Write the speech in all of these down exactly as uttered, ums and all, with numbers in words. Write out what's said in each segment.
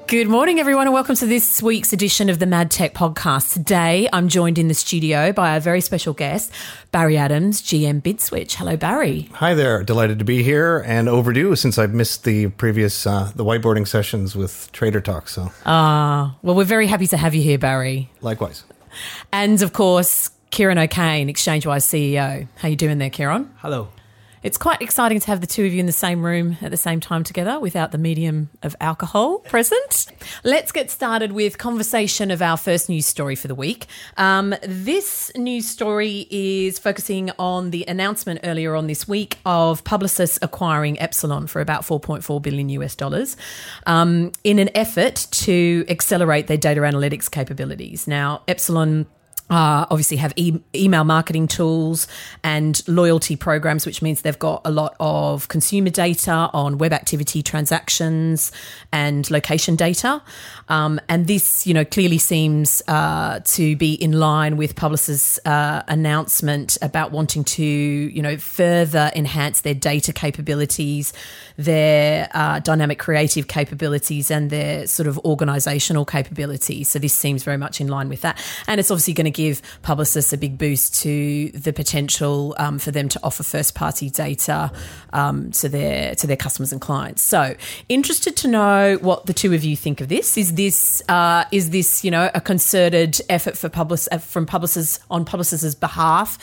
Good morning, everyone, and welcome to this week's edition of the Mad Tech Podcast. Today, I'm joined in the studio by a very special guest, Barry Adams, G M BidSwitch. Hello, Barry. Hi there. Delighted to be here and overdue since I've missed the previous uh, the whiteboarding sessions with Trader Talk. So, Ah, uh, well, we're very happy to have you here, Barry. Likewise. And of course, Kieran O'Kane, ExchangeWise C E O. How you doing there, Kieran? Hello. It's quite exciting to have the two of you in the same room at the same time together without the medium of alcohol present. Let's get started with conversation of our first news story for the week. Um, this news story is focusing on the announcement earlier on this week of Publicis acquiring Epsilon for about four point four billion US dollars um, in an effort to accelerate their data analytics capabilities. Now, Epsilon Uh, obviously have e- email marketing tools and loyalty programs, which means they've got a lot of consumer data on web activity transactions and location data. Um, and this, you know, clearly seems uh, to be in line with Publicis' uh, announcement about wanting to, you know, further enhance their data capabilities, their uh, dynamic creative capabilities and their sort of organisational capabilities. So this seems very much in line with that. And it's obviously going to give Publicis a big boost to the potential um, for them to offer first-party data um, to their to their customers and clients. So, interested to know what the two of you think of this. Is this uh, is this you know a concerted effort for Publicis uh, from Publicis on Publicis' behalf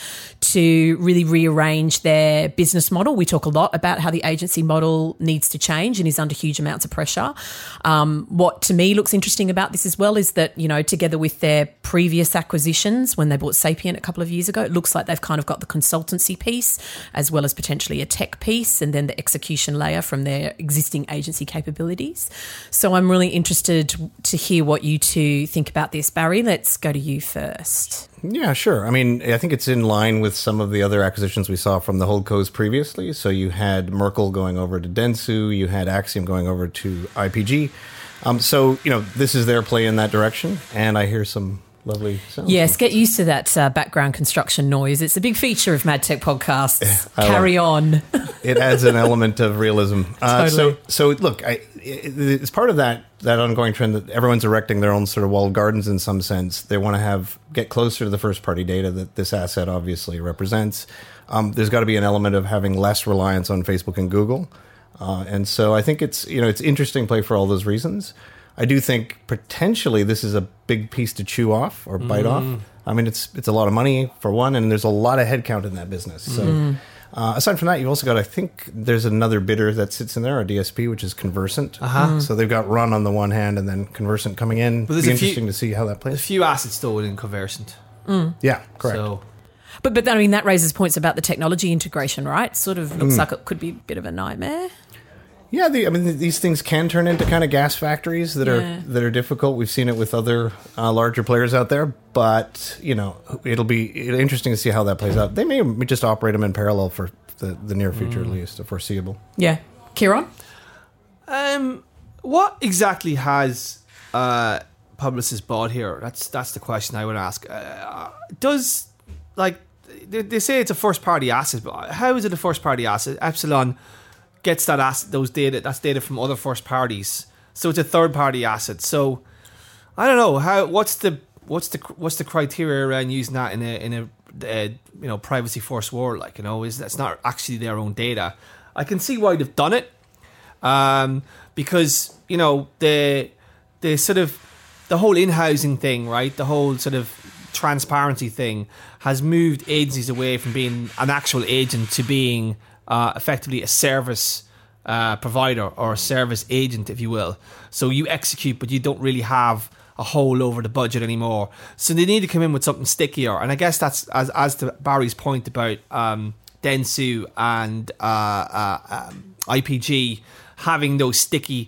to really rearrange their business model? We talk a lot about how the agency model needs to change and is under huge amounts of pressure. Um, what to me looks interesting about this as well is that you know together with their previous acquisition. When they bought Sapient a couple of years ago, it looks like they've kind of got the consultancy piece as well as potentially a tech piece and then the execution layer from their existing agency capabilities. So I'm really interested to hear what you two think about this. Barry, let's go to you first. Yeah, sure. I mean, I think it's in line with some of the other acquisitions we saw from the holdcos previously. So you had Merkle going over to Dentsu, you had Acxiom going over to I P G. Um, so, you know, this is their play in that direction. And I hear some lovely sounds. Yes, get used to that uh, background construction noise. It's a big feature of Mad Tech podcasts. Yeah, Carry on. It adds an element of realism. Uh, Totally. So, so look, I, it, it's part of that that ongoing trend that everyone's erecting their own sort of walled gardens in some sense. They want to have get closer to the first party data that this asset obviously represents. Um, there's got to be an element of having less reliance on Facebook and Google, uh, and so I think it's you know it's interesting play for all those reasons. I do think potentially this is a big piece to chew off or bite mm. off. I mean, it's it's a lot of money for one, and there's a lot of headcount in that business. So mm. uh, aside from that, you've also got, I think, there's another bidder that sits in there, a D S P, which is Conversant. Uh-huh. Mm. So they've got Run on the one hand and then Conversant coming in. It'll be interesting few, to see how that plays. There's a few assets though in Conversant. Mm. Yeah, correct. So. But, but I mean, that raises points about the technology integration, right? Sort of looks mm. like it could be a bit of a nightmare. Yeah, the, I mean, these things can turn into kind of gas factories that yeah. are that are difficult. We've seen it with other uh, larger players out there, but you know, it'll be interesting to see how that plays out. They may just operate them in parallel for the, the near future, mm. at least, the foreseeable. Yeah, Kieran, um, what exactly has uh, Publicis bought here? That's that's the question I would ask. Uh, does like they, they say it's a first party asset, but how is it a first party asset? Epsilon gets that asset, those data, that's data from other first parties, so it's a third party asset. So I don't know how. What's the what's the what's the criteria around using that in a in a, a you know privacy first world? Like you know, is that's not actually their own data. I can see why they've done it, um, because you know the the sort of the whole in-housing thing, right? The whole sort of transparency thing has moved agencies away from being an actual agent to being Uh, effectively a service uh, provider or a service agent, if you will. So you execute, but you don't really have a hole over the budget anymore. So they need to come in with something stickier. And I guess that's, as as to Barry's point about um, Dentsu and uh, uh, um, I P G having those sticky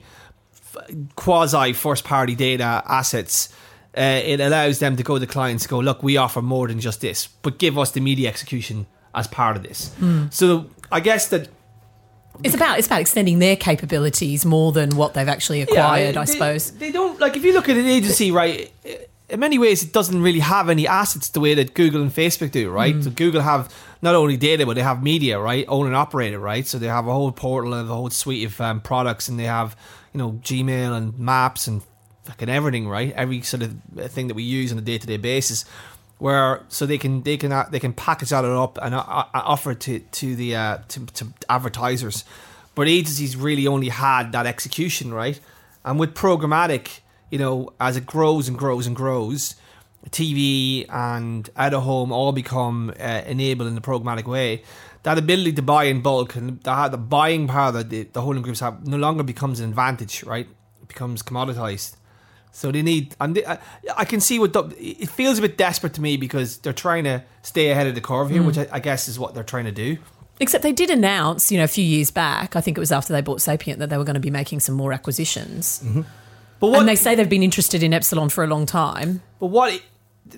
quasi first party data assets. Uh, it allows them to go to clients and go, look, we offer more than just this, but give us the media execution as part of this. Mm. So I guess that it's about it's about extending their capabilities more than what they've actually acquired, yeah, I they, suppose. They don't, like, if you look at an agency, right, in many ways it doesn't really have any assets the way that Google and Facebook do, right? Mm. So Google have not only data, but they have media, right? Own and operated, right? So they have a whole portal and a whole suite of um, products, and they have, you know, Gmail and Maps and fucking everything, right? Every sort of thing that we use on a day to day basis, where so they can they can uh, they can package that up and uh, uh, offer it to to the uh, to, to advertisers, but agencies really only had that execution, right? And with programmatic, you know, as it grows and grows and grows, T V and out of home all become uh, enabled in the programmatic way. That ability to buy in bulk and the, the buying power that the, the holding groups have no longer becomes an advantage, right? It becomes commoditized. So they need, and they, I, I can see what the, it feels a bit desperate to me because they're trying to stay ahead of the curve here, mm. which I, I guess is what they're trying to do. Except they did announce, you know, a few years back, I think it was after they bought Sapient, that they were going to be making some more acquisitions. Mm-hmm. But what, and they say they've been interested in Epsilon for a long time. But what it,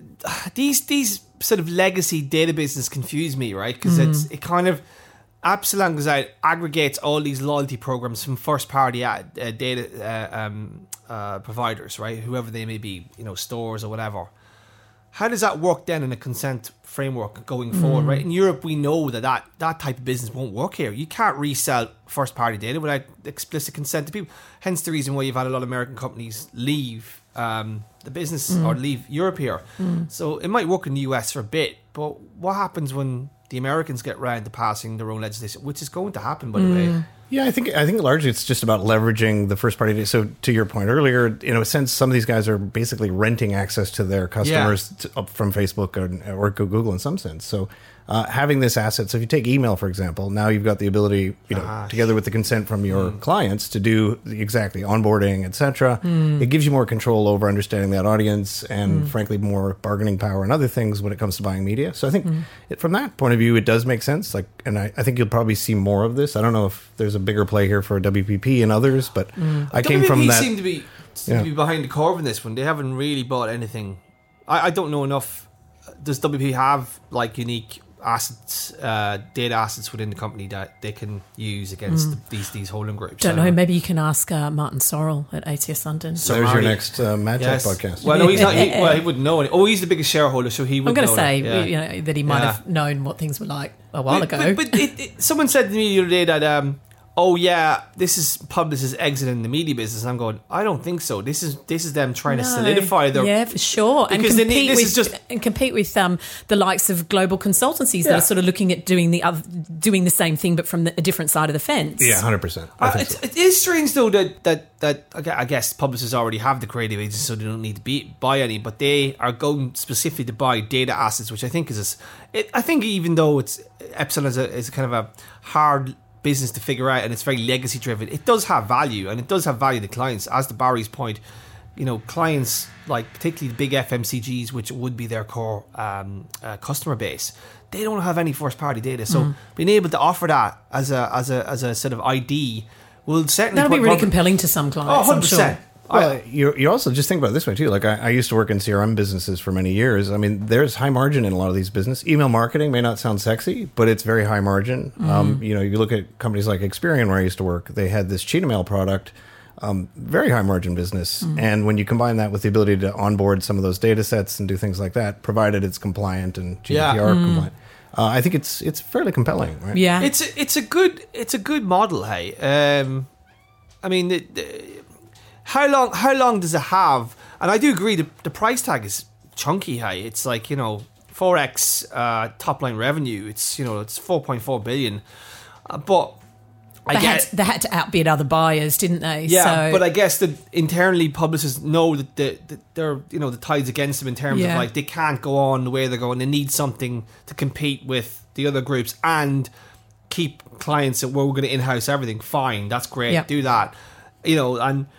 these these sort of legacy databases confuse me, right? Because mm. it's it kind of Epsilon goes out, aggregates all these loyalty programs from first party uh, data uh, um, uh, providers, right? Whoever they may be, you know, stores or whatever. How does that work then in a consent framework going mm. forward, right? In Europe, we know that, that that type of business won't work here. You can't resell first party data without explicit consent to people. Hence the reason why you've had a lot of American companies leave um, the business mm. or leave Europe here. Mm. So it might work in the U S for a bit, but what happens when the Americans get round to passing their own legislation, which is going to happen, by the mm. way? Yeah, I think I think largely it's just about leveraging the first party data. So to your point earlier, in a sense, some of these guys are basically renting access to their customers yeah. to, up from Facebook or, or Google in some sense. So uh, having this asset, so if you take email, for example, now you've got the ability, you know, Gosh. together with the consent from your mm. clients to do exactly onboarding, et cetera. Mm. It gives you more control over understanding that audience and, mm. frankly, more bargaining power and other things when it comes to buying media. So I think mm. it, from that point of view, it does make sense. Like, and I, I think you'll probably see more of this. I don't know if there's a bigger play here for W P P and others, but mm. I came W P P from that. Seem to be seem yeah. to be behind the curve in this one. They haven't really bought anything. I, I don't know enough. Does W P P have like unique assets, uh, data assets within the company that they can use against mm. the, these these holding groups? Don't know. Maybe you can ask uh, Martin Sorrell at A T S London. So there's your next uh, Mad Chat yes. podcast. Well, no, he's not. He, well, he wouldn't know any. Oh, he's the biggest shareholder, so he would. I'm going to know say that. Yeah. you know, that he might yeah. have known what things were like a while but, ago. But, but it, it, someone said to me the other day that, um, oh yeah, this is Publicis exiting the media business. And I'm going, I don't think so. This is this is them trying no. to solidify their yeah for sure and compete need, this with is just, and compete with um, the likes of global consultancies yeah. that are sort of looking at doing the other doing the same thing but from the, a different side of the fence. Yeah, one hundred percent. Uh, it's, so. It is strange though that that that I guess Publicis already have the creative agency, so they don't need to be, buy any, but they are going specifically to buy data assets, which I think is a, it, I think even though it's Epsilon is a, is a kind of a hard business to figure out and it's very legacy driven, it does have value and it does have value to clients. As to Barry's point, you know, clients like particularly the big F M C Gs, which would be their core um, uh, customer base, they don't have any first party data, so mm. being able to offer that as a as a as a sort of I D will certainly that'll be really compelling to some clients. Oh, one hundred percent. I'm sure. Well, you you also just think about it this way too. Like I, I used to work in C R M businesses for many years. I mean, there's high margin in a lot of these business. Email marketing may not sound sexy, but it's very high margin. Mm. Um, you know, you look at companies like Experian, where I used to work. They had this Cheetah Mail product, um, very high margin business. Mm. And when you combine that with the ability to onboard some of those data sets and do things like that, provided it's compliant and G D P R yeah. mm. compliant, uh, I think it's it's fairly compelling. Right? Yeah, it's a, it's a good it's a good model. Hey, um, I mean. The, the, How long? How long does it have? And I do agree. The, the price tag is chunky. Hey, it's like you know four x uh, top line revenue. It's you know it's four point four billion. Uh, but I they get had, they had to outbid other buyers, didn't they? Yeah, so. But I guess that internally publicists know that the, the, they're you know the tide's against them in terms yeah. of like they can't go on the way they're going. They need something to compete with the other groups and keep clients that well, we're going to in-house everything. Fine, that's great. Yeah. Do that. You know and.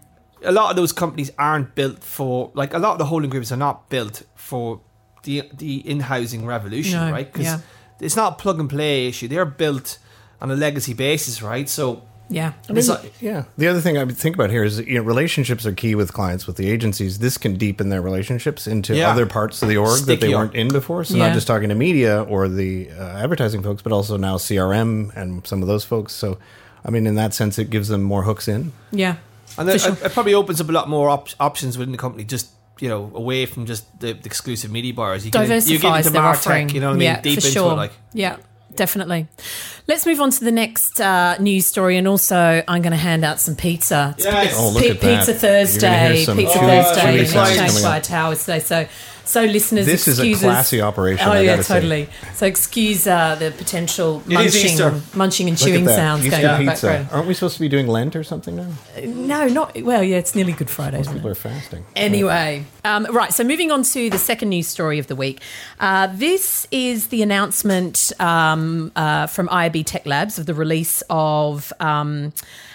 A lot of those companies aren't built for, like a lot of the holding groups are not built for the the in-housing revolution, no, right? Because yeah. it's not a plug and play issue. They're built on a legacy basis, right? So yeah, I mean, like, yeah. The other thing I would think about here is you know relationships are key with clients, with the agencies. This can deepen their relationships into yeah. other parts of the org Stickier. that they weren't in before. So yeah. not just talking to media or the uh, advertising folks, but also now C R M and some of those folks. So I mean, in that sense, it gives them more hooks in. Yeah. And then sure. it probably opens up a lot more op- options within the company, just you know, away from just the, the exclusive media buyers. You Diversifies get, you get into their MarTech, offering. you know what I mean? Yeah, Deep for into sure. it, like yeah. Definitely. Let's move on to the next uh, news story, and also I'm going to hand out some pizza. It's Yes. Oh, look P- at that. Pizza You're gonna Thursday, hear some Pizza chewy- Thursday, chewy in sounds exchange coming by up. Towers today. So, so listeners, This is a excuse us- classy operation, Oh I yeah, gotta say. totally. So excuse uh, the potential It is Easter. munching, munching and Look at chewing that. sounds Easter going on in the pizza. background. Aren't we supposed to be doing Lent or something now? No, not well. Yeah, it's nearly Good Friday, isn't People it? are fasting. Anyway, um, right. So moving on to the second news story of the week. Uh, this is the announcement um, uh, from I A B Tech Labs of the release of um,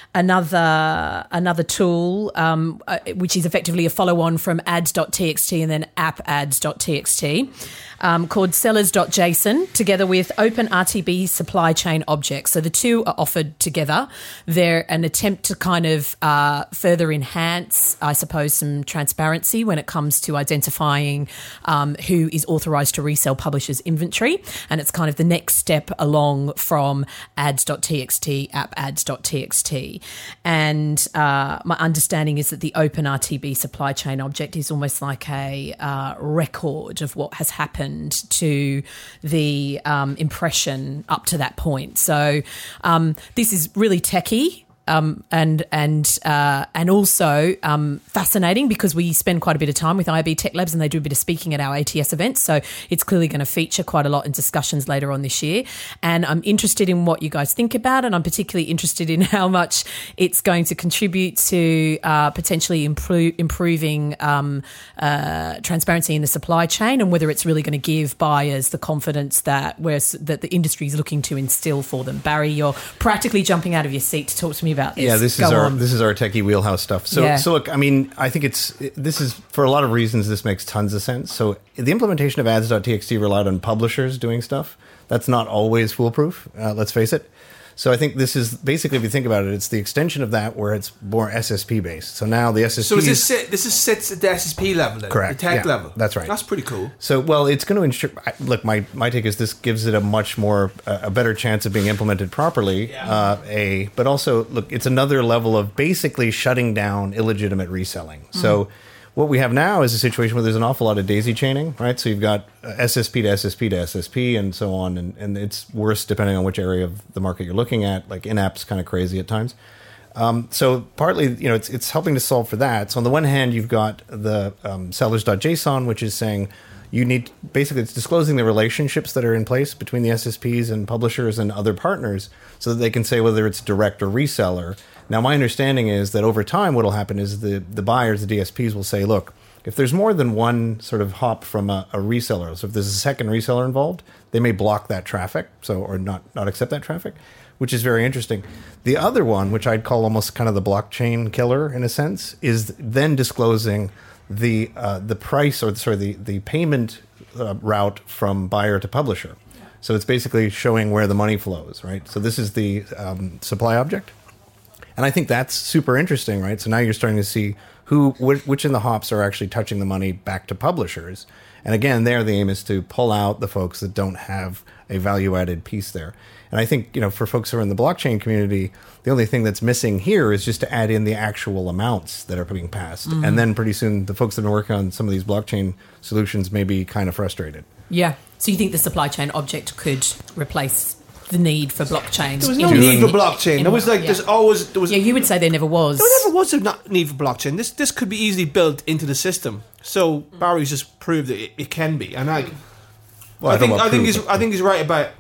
another another tool, um, uh, which is effectively a follow-on from ads dot t x t and then app ads dot t x t. Um, called sellers dot j s o n, together with OpenRTB supply chain objects. So the two are offered together. They're an attempt to kind of uh, further enhance, I suppose, some transparency when it comes to identifying um, who is authorised to resell publishers' inventory. And it's kind of the next step along from ads dot t x t, app ads dot t x t. And uh, my understanding is that the OpenRTB supply chain object is almost like a uh, record of what has happened to the um, impression up to that point. So um, this is really techy. Um, and and uh, and also um, fascinating because we spend quite a bit of time with I A B Tech Labs and they do a bit of speaking at our A T S events. So it's clearly going to feature quite a lot in discussions later on this year. And I'm interested in what you guys think about it. I'm particularly interested in how much it's going to contribute to uh, potentially improve, improving um, uh, transparency in the supply chain and whether it's really going to give buyers the confidence that we're, that the industry is looking to instill for them. Barry, you're practically jumping out of your seat to talk to me about this. Yeah, this Go is our on. this is our techie wheelhouse stuff. So Yeah. so look, I mean, I think it's this is for a lot of reasons this makes tons of sense. So the implementation of ads dot t x t relied on publishers doing stuff. That's not always foolproof. Uh, let's face it. So I think this is basically, if you think about it, it's the extension of that where it's more S S P based. So now the S S P. So is this sit, this is sits at the S S P level, then? Correct, The tech yeah, level. that's right. That's pretty cool. So, well, it's going to ensure. I- Look, my, my take is this gives it a much more uh, a better chance of being implemented properly. Yeah. Uh, a, but also, look, it's another level of basically shutting down illegitimate reselling. So, what we have now is a situation where there's an awful lot of daisy chaining, right? So you've got uh, S S P to S S P to S S P and so on, and, and it's worse depending on which area of the market you're looking at. Like in-app's kind of crazy at times. Um, so partly, you know, it's it's helping to solve for that. So on the one hand, you've got the um, sellers dot j s o n, which is saying you need basically it's disclosing the relationships that are in place between the S S Ps and publishers and other partners, so that they can say whether it's direct or reseller. Now, my understanding is that over time, what will happen is the the buyers, the D S Ps, will say, look, if there's more than one sort of hop from a, a reseller, so if there's a second reseller involved, they may block that traffic, so or not not accept that traffic, which is very interesting. The other one, which I'd call almost kind of the blockchain killer in a sense, is then disclosing the uh, the price or sorry the the payment uh, route from buyer to publisher. So it's basically showing where the money flows, right? So this is the um, supply object, and I think that's super interesting, right? So now you're starting to see who which, which in the hops are actually touching the money back to publishers. And again, there the aim is to pull out the folks that don't have a value added piece there. And I think, you know, for folks who are in the blockchain community, the only thing that's missing here is just to add in the actual amounts that are being passed. Mm-hmm. And then pretty soon the folks that have been working on some of these blockchain solutions may be kind of frustrated. Yeah. So you think the supply chain object could replace the need for blockchain? There was no in- need for in- blockchain. in- There was like yeah. there's always there was Yeah, you would say there never was. there never was a not need for blockchain. This this could be easily built into the system. So Barry's just proved that it, it can be, and I Well, I think don't know I think proof, he's but- I think he's right about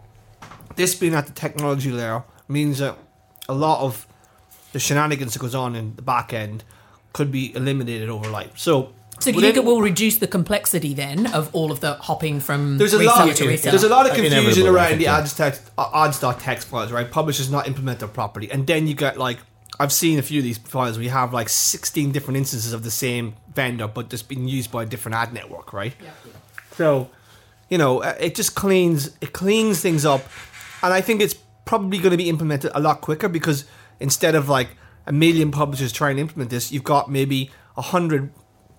this being at the technology layer means that a lot of the shenanigans that goes on in the back end could be eliminated overnight. So. So do you within- think it will reduce the complexity then of all of the hopping from There's a reseller lot. to reseller? There's a lot of confusion Inevitably, I around think, the yeah. ads text, uh, ads.txt files, right? Publishers not implemented properly, and then you get like I've seen a few of these files where you have like sixteen different instances of the same vendor, but just being used by a different ad network, right? Yeah. So, you know, uh, it just cleans it cleans things up, and I think it's probably going to be implemented a lot quicker because instead of like a million publishers trying to implement this, you've got maybe a hundred.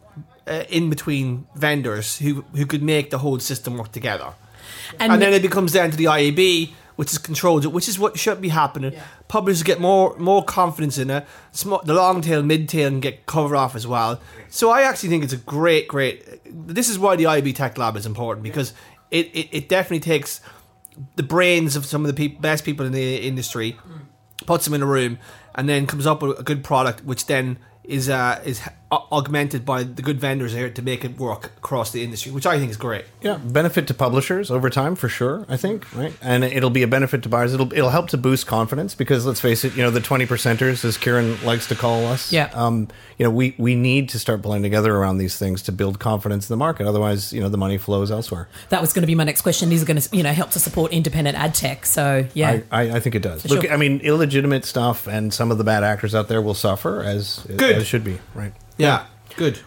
Uh, in between vendors who who could make the whole system work together, and, and then it becomes down to the I A B, which is controlled, which is what should be happening. Yeah. Publishers get more more confidence in it. Small, the long tail, mid tail, and get covered off as well. So I actually think it's a great, great. This is why the I A B Tech Lab is important because it, it, it definitely takes the brains of some of the peop best people in the industry, puts them in a room, and then comes up with a good product, which then is uh, is augmented by the good vendors here to make it work across the industry, which I think is great. Yeah, benefit to publishers over time for sure, I think, right? And it'll be a benefit to buyers. It'll it'll help to boost confidence because let's face it, you know, the twenty percenters, as Kieran likes to call us. Yeah. Um, you know, we we need to start pulling together around these things to build confidence in the market. Otherwise, you know, the money flows elsewhere. That was going to be my next question. These are going to, you know, help to support independent ad tech. So yeah, I, I, I think it does. For Look, sure. I mean, illegitimate stuff and some of the bad actors out there will suffer as Good. as should be, right? Yeah, good.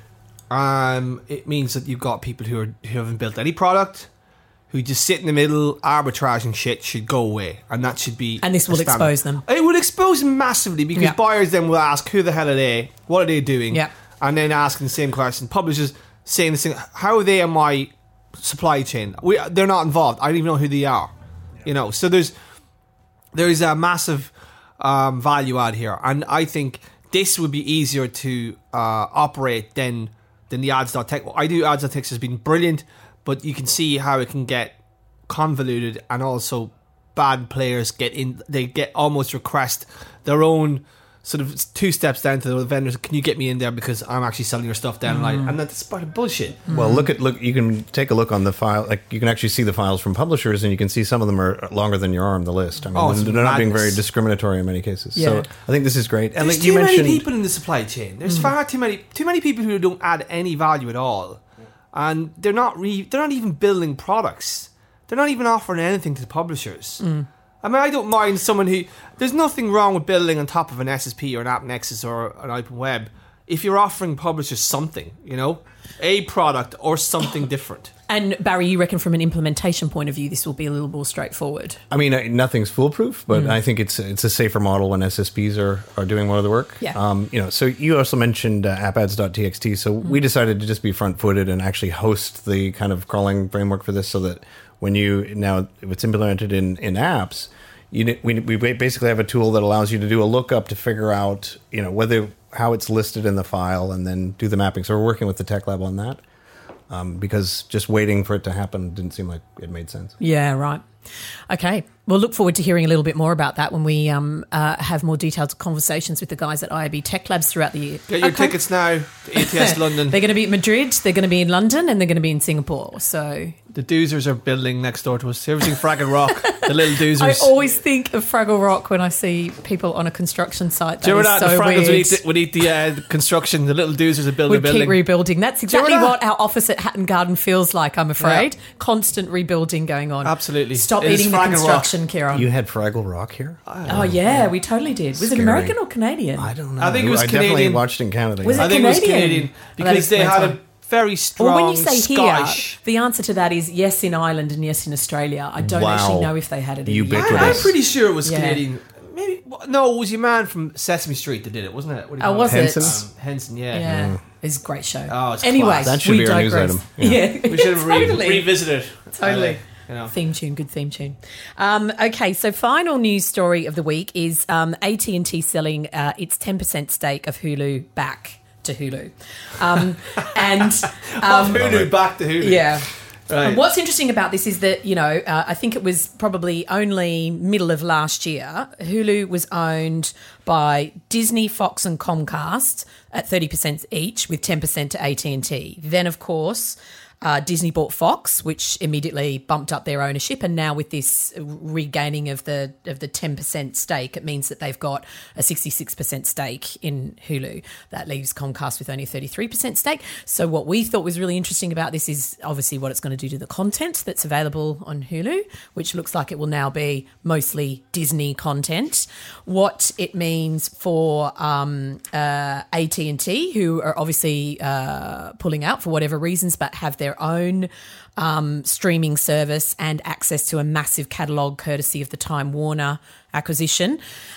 Um, it means that you've got people who are who haven't built any product, who just sit in the middle, arbitrage and shit should go away, and that should be. And this will a standard. expose them. It will expose them massively because Yeah. buyers then will ask, "Who the hell are they? What are they doing?" Yeah. And then asking the same question. Publishers saying the same. How are they on my supply chain? We they're not involved. I don't even know who they are. You know, so there's there's a massive um, value add here, and I think this would be easier to uh, operate than than the ads dot tech. I do ads dot tech has been brilliant, but you can see how it can get convoluted, and also bad players get in. They get almost request their own sort of two steps down to the vendors. Can you get me in there because I'm actually selling your stuff down the line? And that's part of bullshit. Well, look at look. You can take a look on the file. Like you can actually see the files from publishers, and you can see some of them are longer than your arm. The list. I mean, Oh, it's they're not being madness. very discriminatory in many cases. Yeah. So I think this is great. And There's like you too many mentioned, people in the supply chain. There's far too many too many people who don't add any value at all, and they're not re- they're not even building products. They're not even offering anything to the publishers. I mean, I don't mind someone who. There's nothing wrong with building on top of an S S P or an App Nexus or an Open Web if you're offering publishers something, you know, a product or something different. And Barry, you reckon from an implementation point of view, this will be a little more straightforward? I mean, uh, nothing's foolproof, but I think it's it's a safer model when S S Ps are, are doing more of the work. Yeah. Um, you know, so you also mentioned uh, app ads dot t x t. So we decided to just be front footed and actually host the kind of crawling framework for this, so that when you now if it's implemented in in apps, you ne- we we basically have a tool that allows you to do a lookup to figure out you know whether how it's listed in the file and then do the mapping. So we're working with the Tech Lab on that. Um, because just waiting for it to happen didn't seem like it made sense. Yeah, right. Okay. We'll look forward to hearing a little bit more about that when we um, uh, have more detailed conversations with the guys at I A B Tech Labs throughout the year. Get your Okay. tickets now to A T S London. They're going to be at Madrid, they're going to be in London, and they're going to be in Singapore. So The Doozers are building next door to us. Have you ever seen Fraggle Rock? The little Doozers. I always think of Fraggle Rock when I see people on a construction site. That Do you remember is that? so The Fraggles would weird. eat the, would eat the uh, construction. The little Doozers are building We'd a building. keep rebuilding. That's you remember exactly that? what our office at Hatton Garden feels like, I'm afraid. Yeah. Constant rebuilding going on. Absolutely. Stop It is eating the Fraggle Rock. construction, Kieran. You had Fraggle Rock here? Oh, yeah, we totally did. Was it Scary. American or Canadian? I don't know. I think it was I definitely Canadian. watched in Canada. Was yeah. it I think it was Canadian? Canadian Well, that because they explains had why. a very strong Well, when you say Scottish. here, the answer to that is yes in Ireland and yes in Australia. I don't Wow. actually know if they had it in the U K. Ubiquitous. I, I'm pretty sure it was Yeah. Canadian. Maybe no, it was your man from Sesame Street that did it, wasn't it? What do you Oh, call was it? it? Henson? Um, Henson, yeah. Yeah, it's a great show. Oh, it's anyway, class. That should we be our news digress. item. Yeah, Yeah. We should have re- totally. revisited. Totally. Uh, you know. Theme tune, good theme tune. Um, okay, so final news story of the week is um, A T and T selling uh, its ten percent stake of Hulu back to Hulu. Um, and um, Hulu back to Hulu. yeah. Right. And what's interesting about this is that, you know, uh, I think it was probably only middle of last year, Hulu was owned by Disney, Fox and Comcast at thirty percent each with ten percent to A T and T. Then, of course, uh, Disney bought Fox, which immediately bumped up their ownership. And now with this regaining of the of the ten percent stake, it means that they've got a sixty-six percent stake in Hulu. That leaves Comcast with only thirty-three percent stake. So what we thought was really interesting about this is obviously what it's going to do to the content that's available on Hulu, which looks like it will now be mostly Disney content. What it means for um, uh, A T and T, who are obviously uh, pulling out for whatever reasons, but have their own um, streaming service and access to a massive catalogue courtesy of the Time Warner acquisition.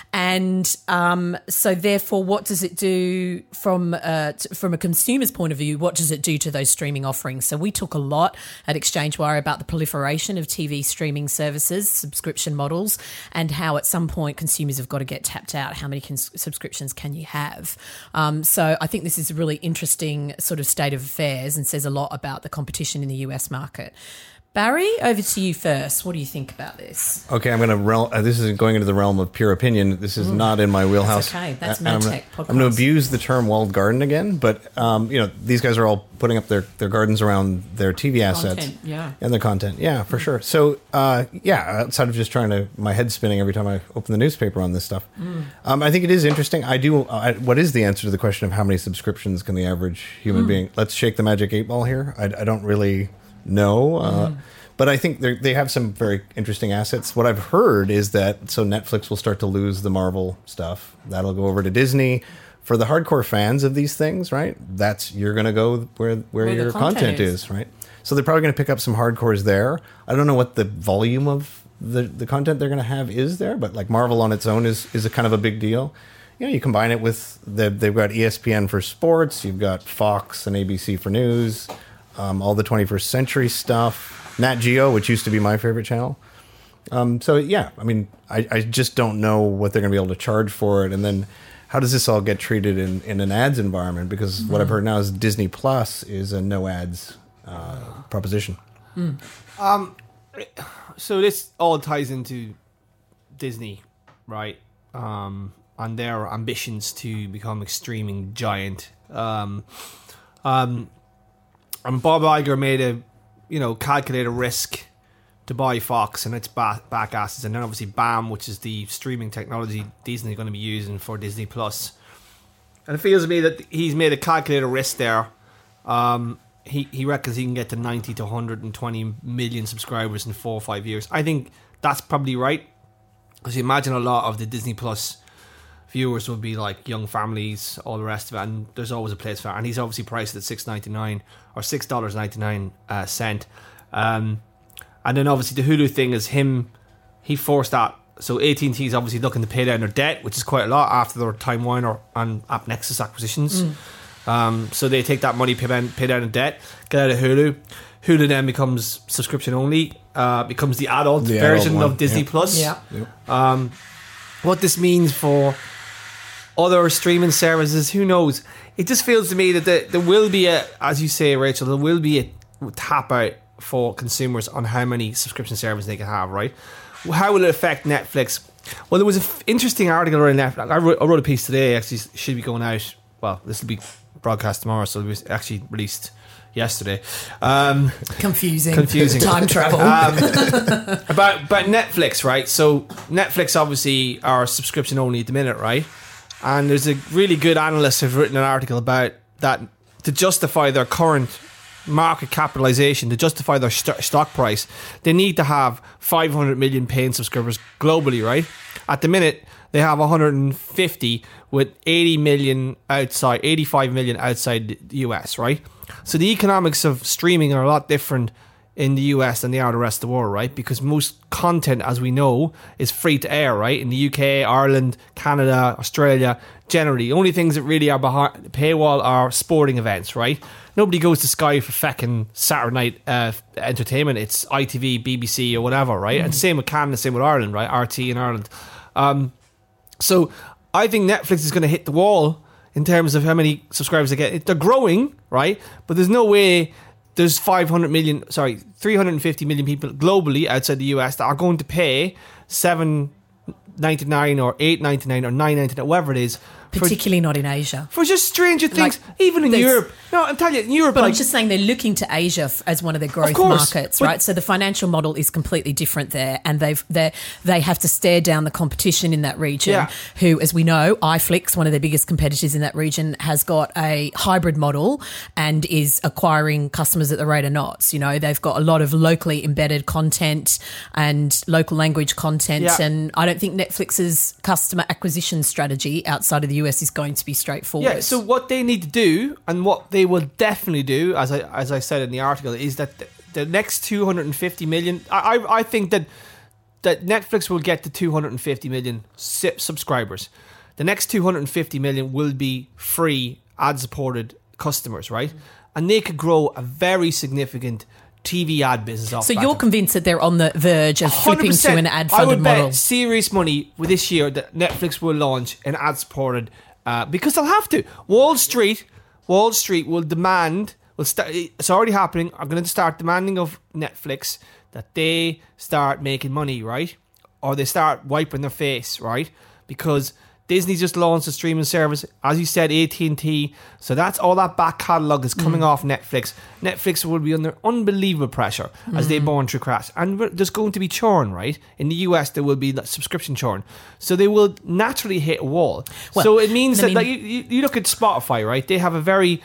And um, so therefore, what does it do from uh, t- from a consumer's point of view? What does it do to those streaming offerings? So we talk a lot at Exchange Wire about the proliferation of T V streaming services, subscription models, and how at some point consumers have got to get tapped out. How many cons- subscriptions can you have? Um, so I think this is a really interesting sort of state of affairs and says a lot about the competition in the U S market. Barry, over to you first. What do you think about this? Okay, I'm going to. Rel- uh, this is going into the realm of pure opinion. This is mm. not in my wheelhouse. That's okay. That's uh, my I'm tech gonna, podcast. I'm going to abuse the term walled garden again, but um, you know, these guys are all putting up their, their gardens around their T V assets, Content, yeah, and their content. Yeah, for mm. sure. So, uh, yeah, outside of just trying to, my head spinning every time I open the newspaper on this stuff. Mm. Um, I think it is interesting. I do. Uh, what is the answer to the question of how many subscriptions can the average human mm. being? Let's shake the magic eight ball here. I, I don't really know. Uh, mm. But I think they have some very interesting assets. What I've heard is that, so Netflix will start to lose the Marvel stuff. That'll go over to Disney. For the hardcore fans of these things, right, that's, you're going to go where where, where your content, content is. is, right? So they're probably going to pick up some hardcores there. I don't know what the volume of the, the content they're going to have is there, but like Marvel on its own is, is a kind of a big deal. You know, you combine it with, the, they've got E S P N for sports, you've got Fox and A B C for news, um, all the twenty-first century stuff. Nat Geo, which used to be my favorite channel. Um, so, yeah, I mean, I, I just don't know what they're going to be able to charge for it. And then how does this all get treated in, in an ads environment? Because mm. what I've heard now is Disney Plus is a no ads uh, proposition. Mm. Um, so this all ties into Disney, right? Um, and their ambitions to become a streaming giant. Um, um, and Bob Iger made a you know, calculate a risk to buy Fox and its back, back assets, and then obviously B A M, which is the streaming technology Disney is going to be using for Disney Plus. And it feels to me that he's made a calculated risk there. Um, he he reckons he can get to ninety to one hundred twenty million subscribers in four or five years. I think that's probably right, because you imagine a lot of the Disney Plus viewers would be like young families, all the rest of it, and there's always a place for it. And he's obviously priced at six ninety nine or six dollars ninety nine uh, cent. Um, and then obviously the Hulu thing is him. He forced that, so A T and T is obviously looking to pay down their debt, which is quite a lot after their Time Warner and AppNexus acquisitions. Mm. Um, so they take that money, pay down, pay down the debt, get out of Hulu. Hulu then becomes subscription only, uh, becomes the adult the version adult of Disney yep. Plus. Yeah. Yep. Um, what this means for other streaming services, who knows? It just feels to me that there, there will be a, as you say, Rachel, there will be a tap out for consumers on how many subscription services they can have, right? How will it affect Netflix? Well, there was an f- interesting article around Netflix. I wrote, I wrote a piece today, actually, should be going out. Well, this will be broadcast tomorrow, so it was actually released yesterday. Um, confusing. Confusing. Time travel. Um, about, about Netflix, right? So Netflix obviously are subscription only at the minute, right? And there's a really good analyst who's written an article about that to justify their current market capitalization, to justify their st- stock price, they need to have five hundred million paying subscribers globally, right? At the minute, they have one hundred fifty with eighty million outside, eighty-five million outside the U S, right? So the economics of streaming are a lot different in the U S than they are the rest of the world, right? Because most content, as we know, is free to air, right? In the U K, Ireland, Canada, Australia, generally, the only things that really are behind the paywall are sporting events, right? Nobody goes to Sky for feckin' Saturday night uh, entertainment. It's I T V, B B C, or whatever, right? Mm. And same with Canada, same with Ireland, right? R T in Ireland. Um, so I think Netflix is going to hit the wall in terms of how many subscribers they get. They're growing, right? But there's no way there's five hundred million, sorry, three hundred fifty million people globally outside the U S that are going to pay seven ninety-nine or eight ninety-nine or nine ninety-nine, whatever it is. Particularly not in Asia. For just Stranger Things, like, even in Europe. No, I'm telling you, in Europe. But like, I'm just saying they're looking to Asia f- as one of their growth of course, markets, right? So the financial model is completely different there, and they've they they have to stare down the competition in that region. Yeah. Who, as we know, iFlix, one of their biggest competitors in that region, has got a hybrid model and is acquiring customers at the rate of knots. You know, they've got a lot of locally embedded content and local language content, yeah. and I don't think Netflix's customer acquisition strategy outside of the U S is going to be straightforward. Yeah, so what they need to do, and what they will definitely do, as I as I said in the article, is that the, the next two hundred fifty million, I, I I think that that Netflix will get to two hundred fifty million subscribers. The next two hundred fifty million will be free ad-supported customers, right? Mm-hmm. And they could grow a very significant T V ad business off. So you're convinced that they're on the verge of flipping to an ad-funded I would model? bet serious money with this year that Netflix will launch an ad-supported, uh, because they'll have to. Wall Street, Wall Street will demand will start. It's already happening. I'm going to start demanding of Netflix that they start making money, right? Or they start wiping their face, right? Because Disney just launched a streaming service, as you said, A T and T. So that's all that back catalogue is coming mm. off Netflix. Netflix will be under unbelievable pressure mm. as they burn through crash. And there's going to be churn, right? In the U S, there will be subscription churn. So they will naturally hit a wall. Well, so it means that, mean, like, you, you look at Spotify, right? They have a very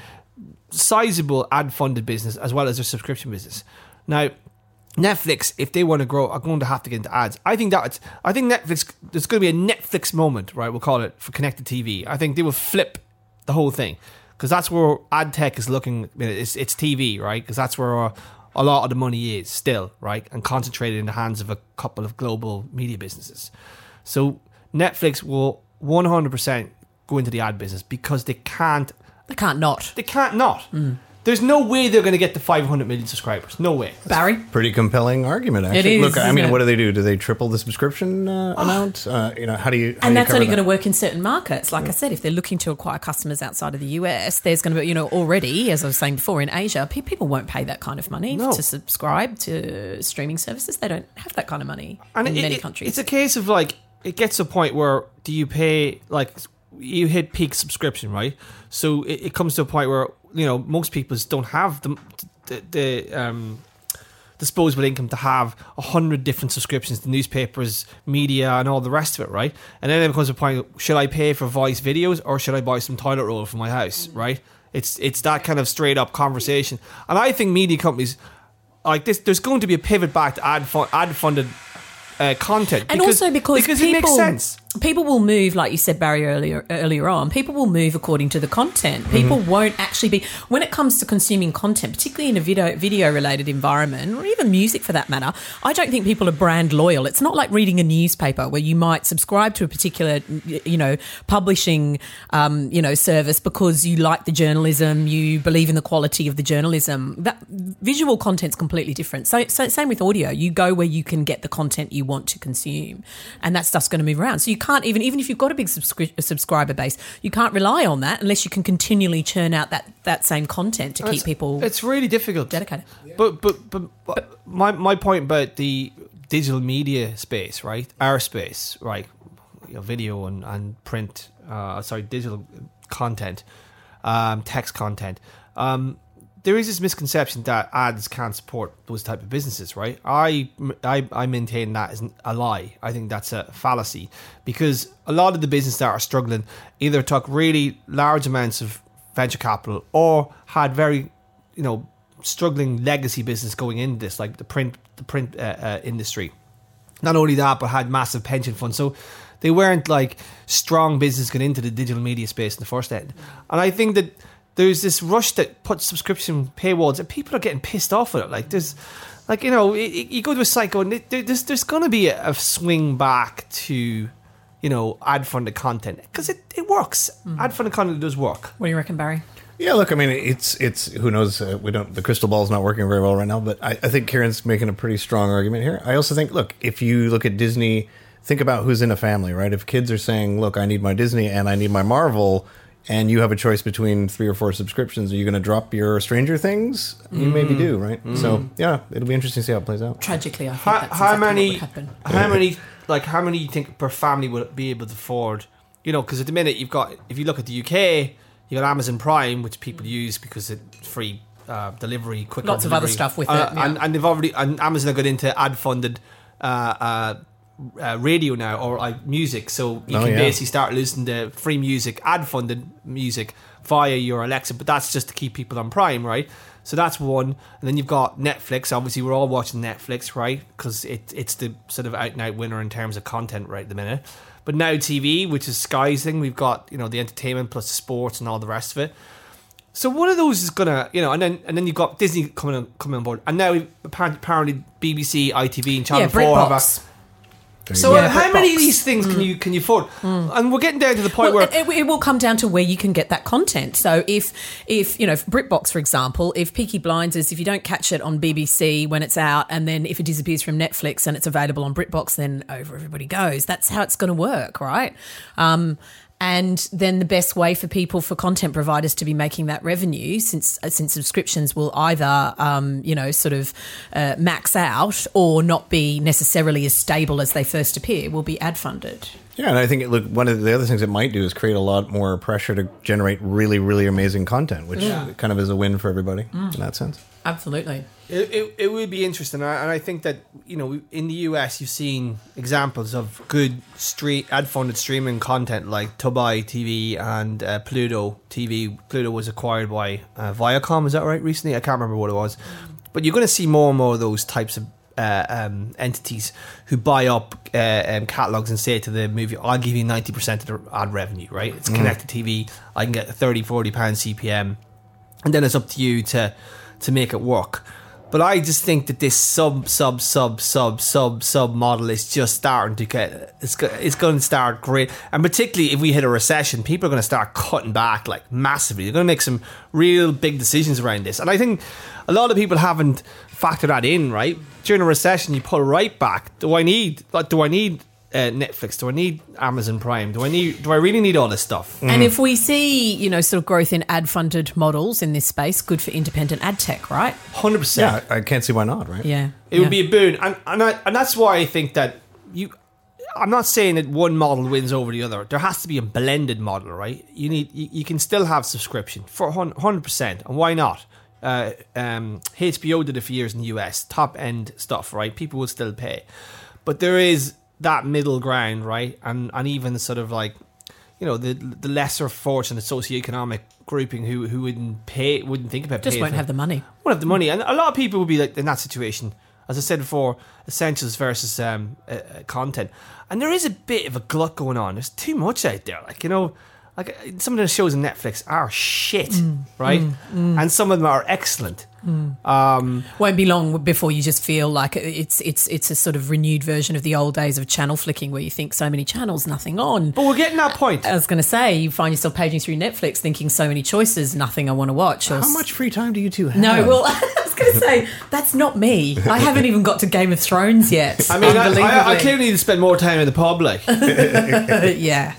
sizable ad-funded business as well as their subscription business. Now, Netflix, if they want to grow, are going to have to get into ads. I think that it's, I think Netflix, there's going to be a Netflix moment, right? We'll call it, for connected T V. I think they will flip the whole thing because that's where ad tech is looking. It's, it's T V, right? Because that's where a, a lot of the money is still, right? And concentrated in the hands of a couple of global media businesses. So Netflix will one hundred percent go into the ad business because they can't. They can't not. They can't not. Mm. There's no way they're going to get to five hundred million subscribers. No way. Barry? Pretty compelling argument, actually. It is, Look, I mean, it? what do they do? Do they triple the subscription uh, oh. amount? Uh, you know, how do you? How and do you that's only that? going to work in certain markets. Like yeah. I said, if they're looking to acquire customers outside of the U S, there's going to be, you know, already, as I was saying before, in Asia, pe- people won't pay that kind of money no. to subscribe to streaming services. They don't have that kind of money and in it, many it, countries. It's a case of like, it gets to a point where do you pay, like, you hit peak subscription, right? So it, it comes to a point where, you know, most people don't have the the, the um, disposable income to have a hundred different subscriptions to newspapers, media, and all the rest of it, right? And then it comes to a point: should I pay for voice videos or should I buy some toilet roll for my house? Right? It's it's that kind of straight up conversation, and I think media companies like this. There's going to be a pivot back to ad fun, ad funded uh, content, and because, also because, because people, it makes sense. People will move, like you said, Barry, earlier earlier on. People will move according to the content. People mm-hmm. won't actually be, when it comes to consuming content, particularly in a video video related environment, or even music for that matter. I don't think people are brand loyal. It's not like reading a newspaper where you might subscribe to a particular, you know, publishing, um, you know, service because you like the journalism, you believe in the quality of the journalism. That visual content's completely different. So, so same with audio. You go where you can get the content you want to consume, and that stuff's going to move around. So you can't even, even if you've got a big subscri- subscriber base, you can't rely on that unless you can continually churn out that, that same content to keep it's, people. It's really difficult. Dedicated. Yeah. But, but but but my my point about the digital media space, right? Our space, right? You know, video and and print. Uh, sorry, digital content, um, text content. Um, there is this misconception that ads can't support those type of businesses, right? I, I, I maintain that is a lie. I think that's a fallacy because a lot of the businesses that are struggling either took really large amounts of venture capital or had very, you know, struggling legacy business going into this, like the print, the print uh, uh, industry. Not only that, but had massive pension funds. So they weren't like strong business going into the digital media space in the first end. And I think that there's this rush that puts subscription paywalls and people are getting pissed off with it. Like there's, like, you know, you go to a site and there's, there's going to be a swing back to, you know, ad-funded content because it, it works. Mm. Ad-funded content does work. What do you reckon, Barry? Yeah, look, I mean, it's, it's who knows, uh, we don't, the crystal ball's not working very well right now, but I, I think Kieran's making a pretty strong argument here. I also think, look, if you look at Disney, think about who's in a family, right? If kids are saying, look, I need my Disney and I need my Marvel, and you have a choice between three or four subscriptions, are you going to drop your Stranger Things? You mm. maybe do, right? Mm. So, yeah, it'll be interesting to see how it plays out. Tragically, I think how, that's how exactly many, what would happen. How many, like, how many you think per family would be able to afford? You know, because at the minute, you've got, if you look at the U K, you got Amazon Prime, which people use because it's free uh, delivery, quicker Lots delivery. of other stuff with uh, it. Yeah. And, and they've already, and Amazon have got into ad-funded uh, uh, uh, radio now, or like music. So you oh, can yeah. basically start listening to free music, ad-funded music via your Alexa, but that's just to keep people on Prime, right? So that's one. And then you've got Netflix. Obviously, we're all watching Netflix, right? Because it, it's the sort of out-and-out winner in terms of content right at the minute. But Now T V, which is Sky's thing, we've got, you know, the entertainment plus the sports and all the rest of it. So one of those is gonna, you know, and then and then you've got Disney coming on, coming on board, and now we've, apparently B B C, I T V, and Channel yeah, Four have a. So yeah, how BritBox. many of these things can mm. you can you afford? Mm. And we're getting down to the point well, where it, it will come down to where you can get that content. So if if you know BritBox, for example, if Peaky Blinders, if you don't catch it on B B C when it's out, and then if it disappears from Netflix and it's available on BritBox, then over everybody goes. That's how it's going to work, right? Um, And then the best way for people, for content providers to be making that revenue, since since subscriptions will either, um, you know, sort of uh, max out or not be necessarily as stable as they first appear, will be ad funded. Yeah, and I think, look, one of the other things it might do is create a lot more pressure to generate really, really amazing content, which yeah. kind of is a win for everybody mm. in that sense. Absolutely. It, it, it would be interesting, and I think that, you know, in the U S you've seen examples of good street ad-funded streaming content like Tubi T V and uh, Pluto T V. Pluto was acquired by uh, Viacom, is that right, recently? I can't remember what it was. But you're going to see more and more of those types of uh, um, entities who buy up uh, um, catalogs and say to the movie, I'll give you ninety percent of the ad revenue, right? It's connected mm. T V. I can get thirty, forty pounds C P M. And then it's up to you to to make it work. But I just think that this sub, sub, sub, sub, sub, sub model is just starting to get, it's, it's going to start great. And particularly if we hit a recession, people are going to start cutting back like massively. They're going to make some real big decisions around this. And I think a lot of people haven't factored that in, right? During a recession, you pull right back. Do I need, like, do I need Uh, Netflix? Do I need Amazon Prime? Do I need? Do I really need all this stuff? Mm. And if we see, you know, sort of growth in ad-funded models in this space, good for independent ad tech, right? one hundred percent. Yeah, I can't see why not, right? Yeah, it yeah. would be a boon, and and, I, and that's why I think that you. I'm not saying that one model wins over the other. There has to be a blended model, right? You need. You, you can still have subscription for one hundred percent, and why not? Uh, um, H B O did it for years in the U S, top end stuff, right? People will still pay, but there is that middle ground, right? And and even sort of like, you know, the the lesser fortunate socioeconomic grouping who who wouldn't pay, wouldn't think about just paying. Just won't have the money. Won't have the money, and a lot of people would be like in that situation. As I said before, essentials versus um, uh, content, and there is a bit of a glut going on. There's too much out there, like, you know. Like, some of the shows on Netflix are shit, mm, right? Mm, mm. And some of them are excellent. Mm. Um, Won't be long before you just feel like it's it's it's a sort of renewed version of the old days of channel flicking, where you think so many channels, nothing on. But we're getting that point. I was going to say, you find yourself paging through Netflix thinking so many choices, nothing I want to watch. Or How much free time do you two have? No, well, I was going to say, that's not me. I haven't even got to Game of Thrones yet. I mean, I, I, I clearly need to spend more time in the pub, like. Yeah.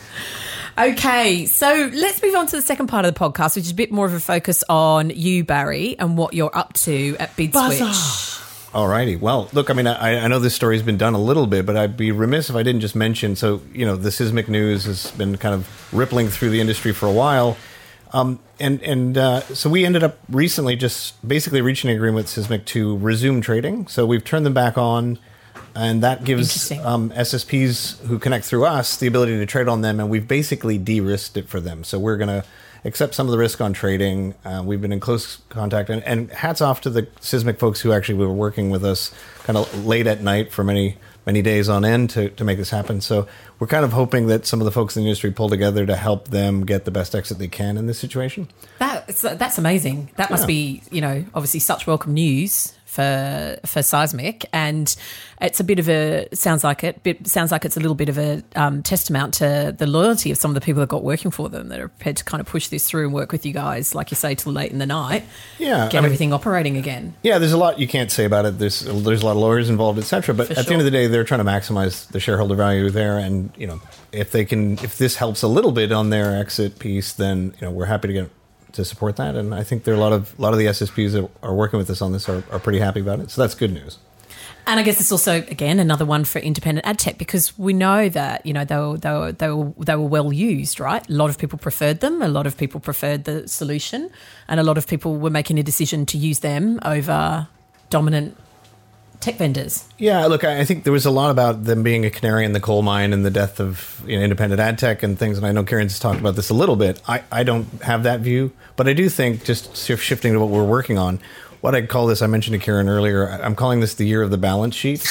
Okay, so let's move on to the second part of the podcast, which is a bit more of a focus on you, Barry, and what you're up to at BidSwitch. Alrighty. Well, look, I mean, I, I know this story's been done a little bit, but I'd be remiss if I didn't just mention, so, you know, the Sysmic news has been kind of rippling through the industry for a while. Um, and and uh, so we ended up recently just basically reaching an agreement with Sysmic to resume trading. So we've turned them back on. And that gives um, S S Ps who connect through us the ability to trade on them, and we've basically de-risked it for them. So we're going to accept some of the risk on trading. Uh, we've been in close contact, and, and hats off to the Sysmic folks who actually were working with us kind of late at night for many, many days on end to, to make this happen. So we're kind of hoping that some of the folks in the industry pull together to help them get the best exit they can in this situation. That's, that's amazing. That must yeah. be, you know, obviously such welcome news for for Seismic, and it's a bit of a sounds like it bit sounds like it's a little bit of a um, testament to the loyalty of some of the people that got working for them, that are prepared to kind of push this through and work with you guys, like you say, till late in the night. Yeah, get I everything mean, operating again. Yeah, there's a lot you can't say about it. There's there's a lot of lawyers involved, et cetera. But for at sure. the end of the day, they're trying to maximize the shareholder value there, and you know, if they can, if this helps a little bit on their exit piece, then you know we're happy to get to support that, and I think there are a lot of a lot of the S S Ps that are working with us on this are, are pretty happy about it. So that's good news. And I guess it's also, again, another one for independent ad tech, because we know that, you know, they were, they were, they were, they were well used, right? A lot of people preferred them. A lot of people preferred the solution, and a lot of people were making a decision to use them over dominant tech vendors. Yeah, look, I think there was a lot about them being a canary in the coal mine and the death of you know, independent ad tech and things, and I know Kieran's talked about this a little bit. I, I don't have that view, but I do think, just shifting to what we're working on, what I call this, I mentioned to Kieran earlier, I'm calling this the year of the balance sheet.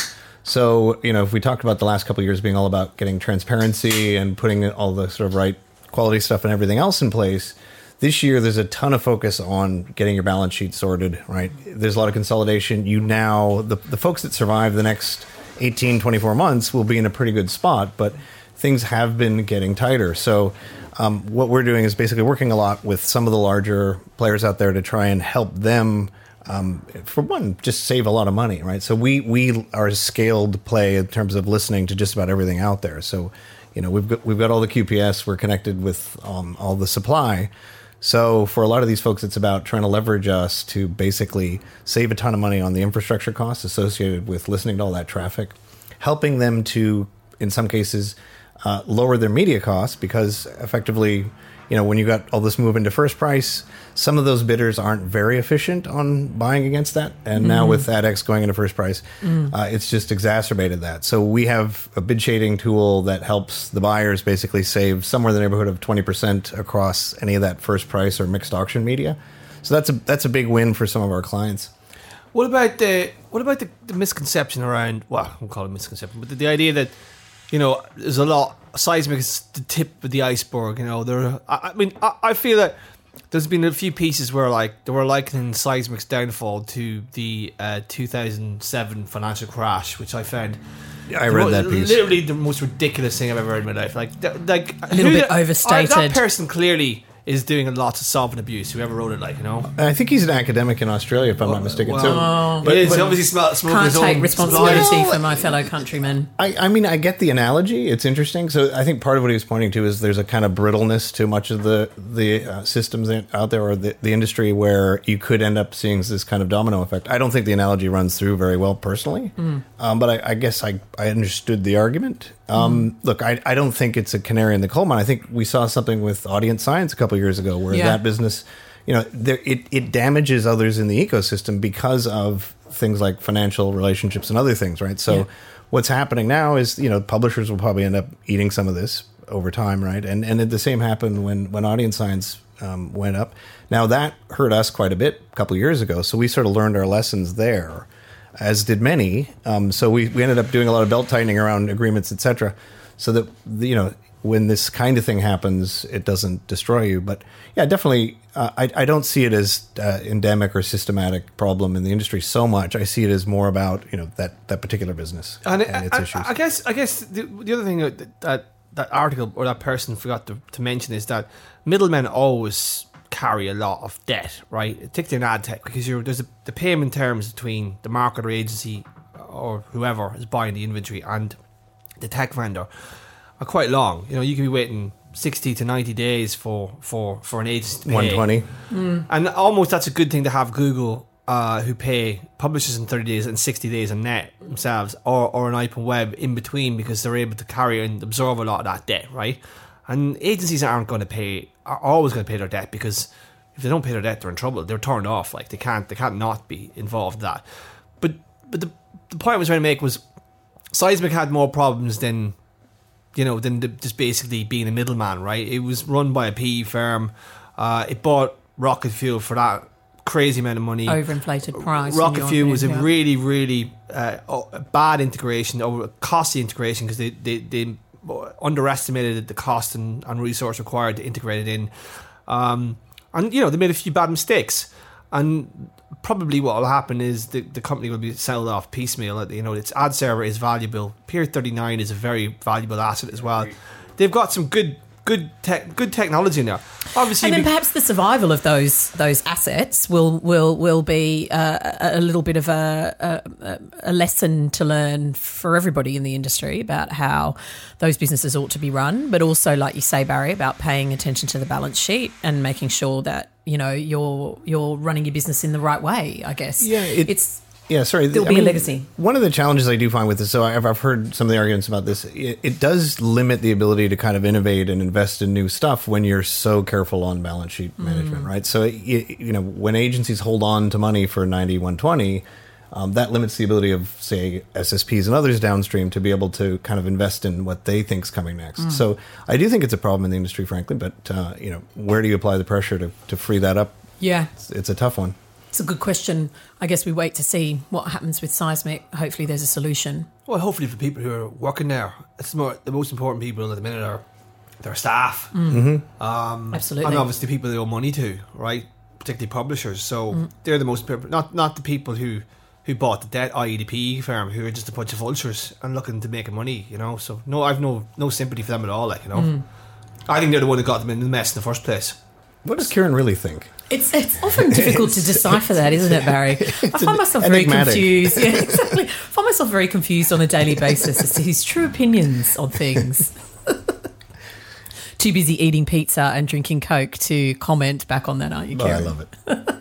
So, you know, if we talked about the last couple of years being all about getting transparency and putting all the sort of right quality stuff and everything else in place, this year, there's a ton of focus on getting your balance sheet sorted, right? There's a lot of consolidation. You now, the, the folks that survive the next eighteen, twenty-four months will be in a pretty good spot, but things have been getting tighter. So um, what we're doing is basically working a lot with some of the larger players out there to try and help them, um, for one, just save a lot of money, right? So we, we are a scaled play in terms of listening to just about everything out there. So you know, we've got we've got all the Q P S. We're connected with um, all the supply. So for a lot of these folks, it's about trying to leverage us to basically save a ton of money on the infrastructure costs associated with listening to all that traffic, helping them to, in some cases, uh, lower their media costs because effectively, you know, when you got all this move into first price, some of those bidders aren't very efficient on buying against that. And mm. now with AdX going into first price, mm. uh, it's just exacerbated that. So we have a bid shading tool that helps the buyers basically save somewhere in the neighborhood of twenty percent across any of that first price or mixed auction media. So that's a that's a big win for some of our clients. What about the what about the, the misconception around, well, I won't call it misconception, but the, the idea that, you know, there's a lot, seismic is the tip of the iceberg, you know, there, I, I mean, I, I feel that there's been a few pieces where, like, they were likening seismic's downfall to the uh, two thousand seven financial crash, which I found... Yeah, I read mo- that piece. Literally the most ridiculous thing I've ever heard in my life. Like, th- like a little bit that, overstated. Uh, that person clearly is doing a lot of sovereign abuse, whoever wrote it, like, you know. I think he's an academic in Australia, if I'm well, not mistaken. Well, so, but, but he's obviously sm- smoking can't his take own responsibility supplies. for my fellow countrymen. I, I mean, I get the analogy. It's interesting. So I think part of what he was pointing to is there's a kind of brittleness to much of the the uh, systems out there or the, the industry where you could end up seeing this kind of domino effect. I don't think the analogy runs through very well personally, mm. um, but I, I guess I, I understood the argument. Um, mm. Look, I, I don't think it's a canary in the coal mine. I think we saw something with Audience Science a couple of years ago where yeah. that business, you know, there, it, it damages others in the ecosystem because of things like financial relationships and other things, right? So yeah. what's happening now is, you know, publishers will probably end up eating some of this over time, right? And and the same happened when, when Audience Science um, went up. Now, that hurt us quite a bit a couple of years ago, so we sort of learned our lessons there, as did many. Um, so we, we ended up doing a lot of belt tightening around agreements, et cetera, so that, you know, when this kind of thing happens, it doesn't destroy you. But yeah, definitely, uh, I, I don't see it as uh, endemic or systematic problem in the industry so much. I see it as more about, you know, that, that particular business and, and its I, issues. I guess I guess the, the other thing that, that that article or that person forgot to, to mention is that middlemen always carry a lot of debt, right? Particularly in ad tech, because you're, there's a, the payment terms between the marketer agency or whoever is buying the inventory and the tech vendor are quite long. You know, you can be waiting sixty to ninety days for, for, for an agency to pay. one twenty Mm. And almost that's a good thing to have Google, uh, who pay publishers in thirty days and sixty days on net themselves, or, or an OpenWeb in between, because they're able to carry and absorb a lot of that debt, right? And agencies aren't going to pay, are always going to pay their debt, because if they don't pay their debt, they're in trouble. They're turned off. Like, they can't, they can't not be involved in that. But, but the, the point I was trying to make was Seismic had more problems than, you know, than the, just basically being a middleman, right? It was run by a P E firm. Uh, it bought Rocket Fuel for that crazy amount of money. Overinflated price. Rocket Fuel was a yeah. really, really uh, bad integration, or costly integration, because they, they, they underestimated the cost and, and resource required to integrate it in. Um, and, you know, they made a few bad mistakes. And probably what will happen is the, the company will be sold off piecemeal. You know, its ad server is valuable. Peer thirty-nine is a very valuable asset as well. They've got some good good tech, good technology in there. Obviously, and then we, perhaps the survival of those those assets will will will be uh, a little bit of a, a a lesson to learn for everybody in the industry about how those businesses ought to be run, but also, like you say, Barry, about paying attention to the balance sheet and making sure that, you know, you're you're running your business in the right way, I guess. Yeah, it, it's yeah. Sorry, there'll I be mean, a legacy. One of the challenges I do find with this, so I've, I've heard some of the arguments about this. It, it does limit the ability to kind of innovate and invest in new stuff when you're so careful on balance sheet management, mm. right? So you, you know, when agencies hold on to money for ninety, one twenty. Um, that limits the ability of, say, S S Ps and others downstream to be able to kind of invest in what they think is coming next. Mm. So I do think it's a problem in the industry, frankly, but, uh, you know, where do you apply the pressure to, to free that up? Yeah. It's, it's a tough one. It's a good question. I guess we wait to see what happens with Seismic. Hopefully there's a solution. Well, hopefully for people who are working there, it's more, the most important people at the minute are their staff. Mm. Mm-hmm. Um, Absolutely. And obviously people they owe money to, right? Particularly publishers. So mm. they're the most, not not the people who... who bought the debt, that is the P E firm, who are just a bunch of vultures and looking to make money, you know. So no, I've no no sympathy for them at all, like, you know. Mm. I think they're the one that got them in the mess in the first place. What does Kieran really think? It's it's often difficult to decipher that, isn't it, Barry? I find myself very enigmatic. confused. Yeah, exactly. I find myself very confused on a daily basis as to his true opinions on things. too busy eating pizza and drinking Coke to comment back on that, aren't you, Oh, I Kieran? love it.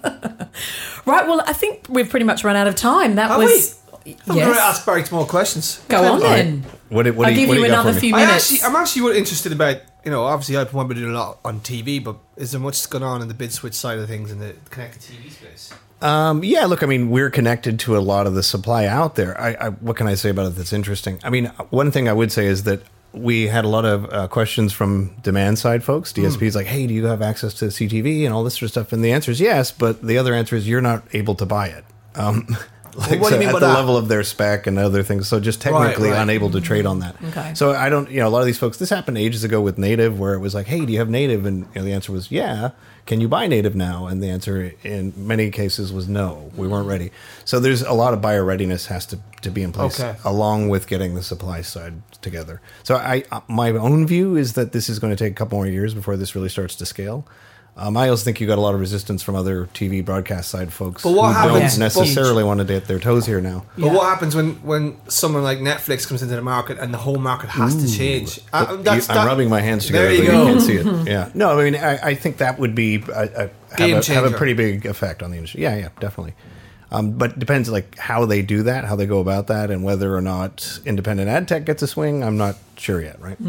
Right, well, I think we've pretty much run out of time. That Have was... I'm Yes. going to ask Barry some more questions. Go on All right. then. What, do- what I'll do you, give what do you you got another for me? few I minutes. actually, I'm actually really interested about, you know, obviously I want to do a lot on T V, but is there much going on in the bid switch side of things in the connected T V space? Um, yeah, look, I mean, we're connected to a lot of the supply out there. I, I, what can I say about it that's interesting? I mean, one thing I would say is that we had a lot of uh, questions from demand side folks, D S Ps, mm. like, hey, do you have access to C T V and all this sort of stuff? And the answer is yes, but the other answer is you're not able to buy it. Um, like, well, what so do you mean at by the that? level of their spec and other things, so just technically Right, right. unable to trade on that. Okay. So I don't, you know, a lot of these folks. This happened ages ago with native, where it was like, hey, do you have native? And you know, the answer was yeah. Can you buy native now? And the answer in many cases was no. We weren't ready. So there's a lot of buyer readiness has to, to be in place, Okay. along with getting the supply side together. So I, my own view is that this is going to take a couple more years before this really starts to scale. Um, I also think you got a lot of resistance from other T V broadcast side folks But what who happens- don't necessarily want to dip their toes here now. But Yeah. what happens when, when someone like Netflix comes into the market and the whole market has to change? Uh, You- that's- I'm that- rubbing my hands together, There you but go. you can't see it. Yeah, no, I mean, I, I think that would be a, a, have, Game a, have a changer. pretty big effect on the industry. Yeah, yeah, definitely. Um, but it depends, like how they do that, how they go about that, and whether or not independent ad tech gets a swing. I'm not sure yet. Right?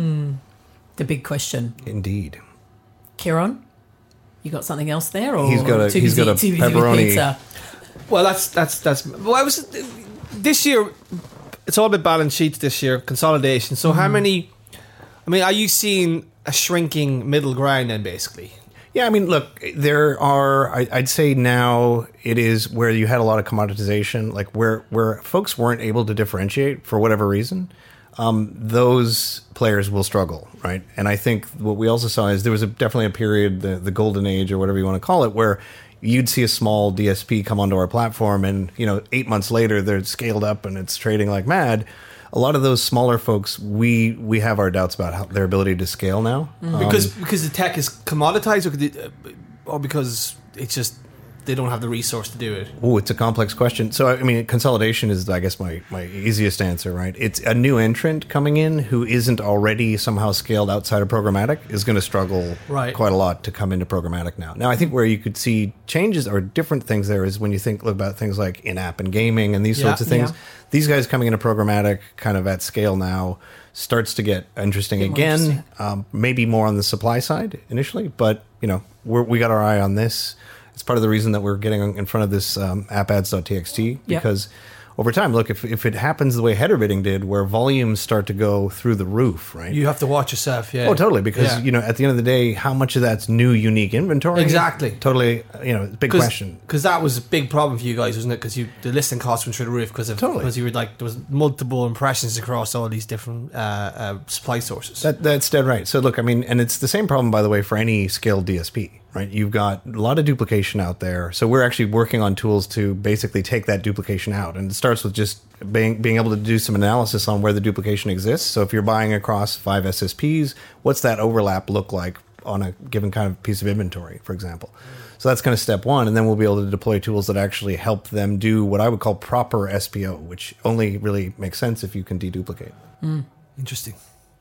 The big question. Indeed. Kieran, you got something else there? Or He's got a- too he's busy, got a too busy with pepperoni- pizza? Well, that's that's that's. Well, I was this year. It's all about balance sheets this year, consolidation. So, how many? I mean, are you seeing a shrinking middle ground then, basically? Yeah, I mean, look, there are. I, I'd say now it is where you had a lot of commoditization, like where where folks weren't able to differentiate for whatever reason. Um, those players will struggle, right? And I think what we also saw is there was a, definitely a period, the, the golden age or whatever you want to call it, where you'd see a small D S P come onto our platform, and you know, eight months later they're scaled up and it's trading like mad. A lot of those smaller folks, we we have our doubts about how, their ability to scale now. Um, Because because the tech is commoditized, or, could it, uh, or because it's just they don't have the resource to do it. Oh, it's a complex question. So, I mean, consolidation is, I guess, my, my easiest answer, right? It's a new entrant coming in who isn't already somehow scaled outside of programmatic is going to struggle Right. quite a lot to come into programmatic now. Now, I think where you could see changes or different things there is when you think about things like in-app and gaming and these Yeah, sorts of things. yeah. These guys coming into programmatic kind of at scale now starts to get interesting Get more again. interesting. Um, maybe more on the supply side initially, but, you know, we're, we got our eye on this. It's part of the reason that we're getting in front of this um, app ads dot t x t because over time, look, if, if it happens the way header bidding did, where volumes start to go through the roof, right? You have to watch yourself. Yeah. Oh, totally. Because, Yeah. you know, at the end of the day, how much of that's new, unique inventory? Exactly. Totally, you know, big question. Because that was a big problem for you guys, wasn't it? Because you the listing costs went through the roof because of Totally. because you were like there was multiple impressions across all these different uh, uh, supply sources. That, that's dead right. So, look, I mean, and it's the same problem, by the way, for any scaled D S P, right? You've got a lot of duplication out there. So we're actually working on tools to basically take that duplication out. And it starts with just being, being able to do some analysis on where the duplication exists. So if you're buying across five S S Ps, what's that overlap look like on a given kind of piece of inventory, for example? So that's kind of step one. And then we'll be able to deploy tools that actually help them do what I would call proper S P O, which only really makes sense if you can deduplicate. Interesting.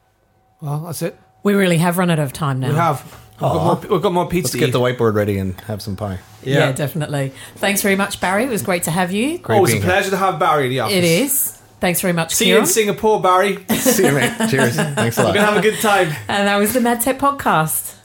Well, that's it. We really have run out of time now. We have. We've got, more, we've got more pizza Let's to get eat. the whiteboard ready and have some pie. Yeah. Yeah. definitely. Thanks very much, Barry. It was great to have you. Great Always a being here. pleasure to have Barry in the office. It is. Thanks very much, See you Kieran. in Singapore, Barry. See you, mate. Cheers. Thanks a lot. We're gonna have a good time. And that was the MadTech Podcast.